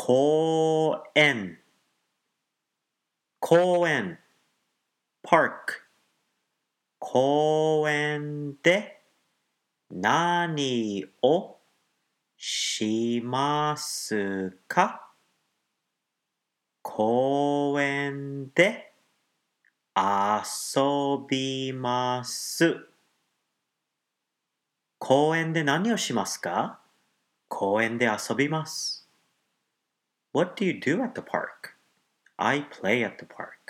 公園、公園、park。公園で何をしますか？公園で遊びます。公園で何をしますか？公園で遊びます。What do you do at the park? I play at the park.